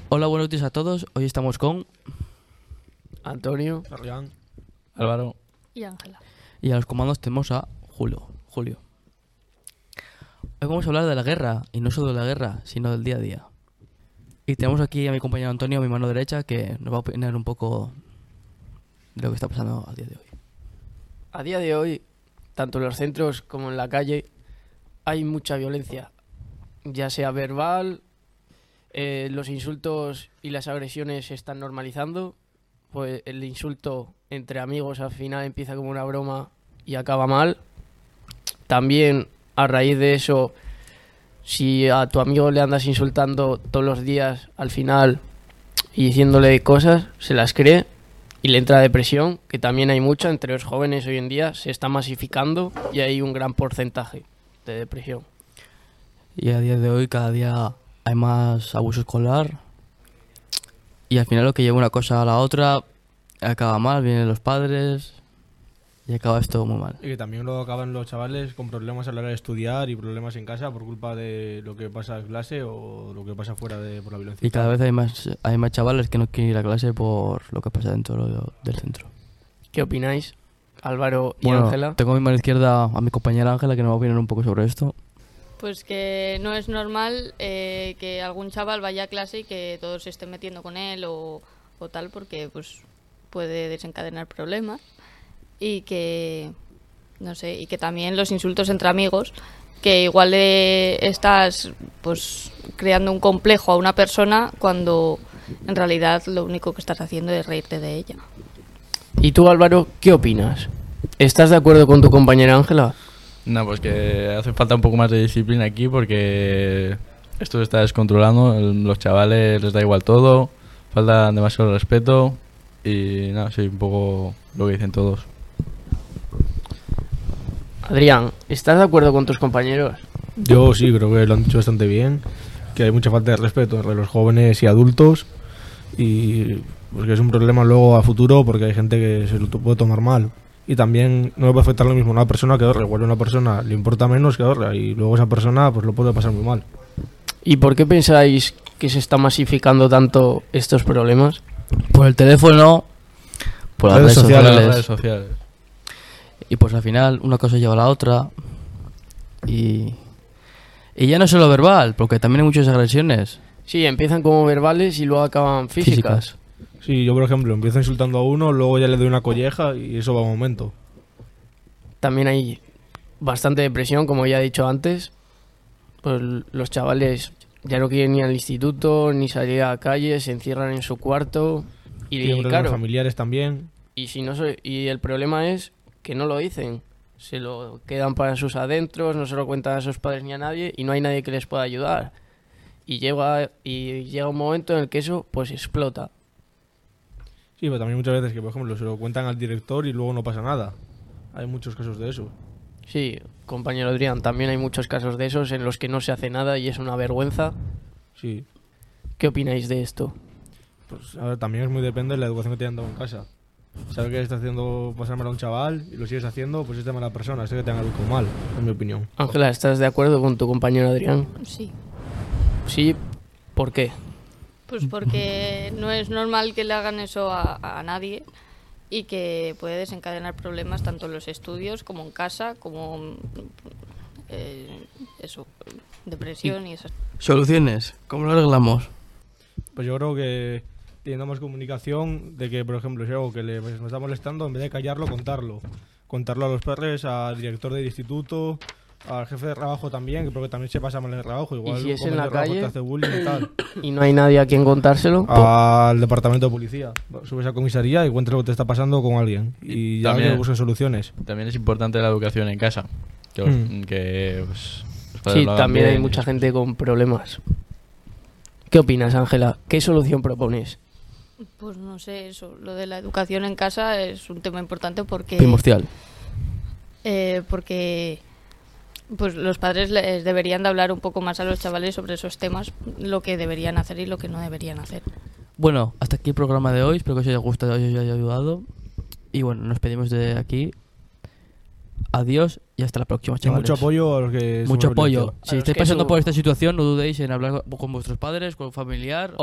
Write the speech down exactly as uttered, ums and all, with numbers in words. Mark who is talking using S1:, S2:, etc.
S1: Hola, buenos días a todos. Hoy estamos con
S2: Antonio,
S3: Adrián,
S1: Álvaro
S4: y Ángela.
S1: y a los comandos tenemos a Julio. Julio. Hoy vamos a hablar de la guerra, y no solo de la guerra, sino del día a día. Y tenemos aquí a mi compañero Antonio, a mi mano derecha, que nos va a opinar un poco de lo que está pasando a día de hoy.
S2: a día de hoy, tanto en los centros como en la calle, hay mucha violencia, ya sea verbal, eh, los insultos y las agresiones se están normalizando, pues el insulto entre amigos al final empieza como una broma y acaba mal. También a raíz de eso, si a tu amigo le andas insultando todos los días al final y diciéndole cosas, se las cree y le entra depresión, que también hay mucha entre los jóvenes hoy en día, se está masificando y hay un gran porcentaje de depresión.
S1: Y a día de hoy cada día hay más abuso escolar. Y al final lo que lleva una cosa a la otra acaba mal, vienen los padres y acaba esto muy mal.
S3: y que también luego acaban los chavales con problemas a la hora de estudiar y problemas en casa por culpa de lo que pasa en clase o lo que pasa fuera de por la violencia.
S1: Y cada vez hay más hay más chavales que no quieren ir a clase por lo que pasa dentro lo- del centro.
S2: ¿Qué opináis, Álvaro y
S1: Bueno,
S2: Ángela?
S1: tengo a mi mano izquierda a mi compañera Ángela, que nos va a opinar un poco sobre esto.
S4: Pues que no es normal eh, que algún chaval vaya a clase y que todos se estén metiendo con él o, o tal, porque pues puede desencadenar problemas. Y que, no sé, y que también los insultos entre amigos, que igual le estás pues creando un complejo a una persona cuando en realidad lo único que estás haciendo es reírte de ella.
S2: ¿Y tú, Álvaro, qué opinas? ¿Estás de acuerdo con tu compañera Ángela?
S5: No, pues que hace falta un poco más de disciplina aquí porque esto se está descontrolando, el- los chavales les da igual todo, falta demasiado respeto y nada, sí, un poco lo que dicen todos.
S2: Adrián, ¿estás de acuerdo con tus compañeros?
S3: Yo sí, creo que lo han dicho bastante bien, que hay mucha falta de respeto entre los jóvenes y adultos y pues que es un problema luego a futuro porque hay gente que se lo to- puede tomar mal. Y también no le puede afectar lo mismo a una persona que a otra. Igual a una persona le importa menos que a otra y luego esa persona pues lo puede pasar muy mal.
S2: ¿Y por qué pensáis que se está masificando tanto estos problemas?
S1: Por el teléfono, por las
S3: Redes
S1: redes
S3: sociales.
S1: sociales,
S5: Las redes sociales.
S1: y pues al final una cosa lleva a la otra y, y ya no solo verbal, porque también hay muchas agresiones
S2: Sí, empiezan como verbales y luego acaban físicas.
S1: físicas.
S3: Sí, yo por ejemplo empiezo insultando a uno, luego ya le doy una colleja y eso va a un aumento.
S2: También hay bastante depresión, como ya he dicho antes. Pues los chavales ya no quieren ir al instituto, ni salir a la calle, se encierran en su cuarto. Y,
S3: Tienen problemas
S2: claro,
S3: familiares también.
S2: y, si no se- y el problema es que no lo dicen. Se lo quedan para sus adentros, no se lo cuentan a sus padres ni a nadie y no hay nadie que les pueda ayudar. Y llega, y llega un momento en el que eso pues explota.
S3: Sí, pero también muchas veces que, por ejemplo, se lo cuentan al director y luego no pasa nada. Hay muchos casos de eso.
S2: Sí, compañero Adrián, también hay muchos casos de esos en los que no se hace nada y es una vergüenza.
S3: Sí.
S2: ¿Qué opináis de esto?
S3: Pues a ver, también es muy depende de la educación que te hayan dado en casa. Sabes que estás haciendo pasar mal a un chaval y lo sigues haciendo, pues es de mala persona, es de que te han educado mal, en mi opinión.
S2: Ángela, ¿estás de acuerdo con tu compañero Adrián?
S4: Sí.
S2: Sí, ¿por qué?
S4: Pues porque no es normal que le hagan eso a, a nadie y que puede desencadenar problemas tanto en los estudios como en casa, como eh, eso, depresión y esas.
S1: Soluciones, ¿cómo lo arreglamos?
S3: Pues yo creo que teniendo más comunicación de que, por ejemplo, si hay algo que le, pues, me está molestando, en vez de callarlo, contarlo. Contarlo a los padres, al director del instituto, al jefe de trabajo también, que creo que también se pasa mal en el trabajo. Igual
S2: si es
S3: un
S2: en la
S3: compañero de trabajo
S2: calle?
S3: te hace bullying y tal.
S2: ¿Y no hay nadie a quien contárselo?
S3: Al departamento de policía. Subes a comisaría y cuentas lo que te está pasando con alguien. Y ya
S5: También-
S3: que buscan soluciones.
S5: También es importante la educación en casa, que, los-
S3: Mm.
S5: que pues, los padres
S2: Sí,
S5: lo hagan
S2: también hay
S5: bien y
S2: mucha
S5: eso.
S2: gente con problemas. ¿Qué opinas, Ángela? ¿Qué solución propones?
S4: Pues no sé, eso, lo de la educación en casa es un tema importante porque
S1: Primordial.
S4: eh, porque pues los padres les deberían de hablar un poco más a los chavales sobre esos temas, lo que deberían hacer y lo que no deberían hacer.
S1: Bueno, hasta aquí el programa de hoy, espero que os haya gustado y os haya ayudado. Y bueno, nos pedimos de aquí. Adiós y hasta la próxima,
S3: Y
S1: chavales.
S3: mucho apoyo a los que
S1: Mucho
S3: sufren
S1: apoyo.
S3: violencia.
S2: A
S1: Si
S2: los
S1: estáis
S2: que
S1: pasando
S2: su-
S1: por esta situación, no dudéis en hablar con vuestros padres, con un familiar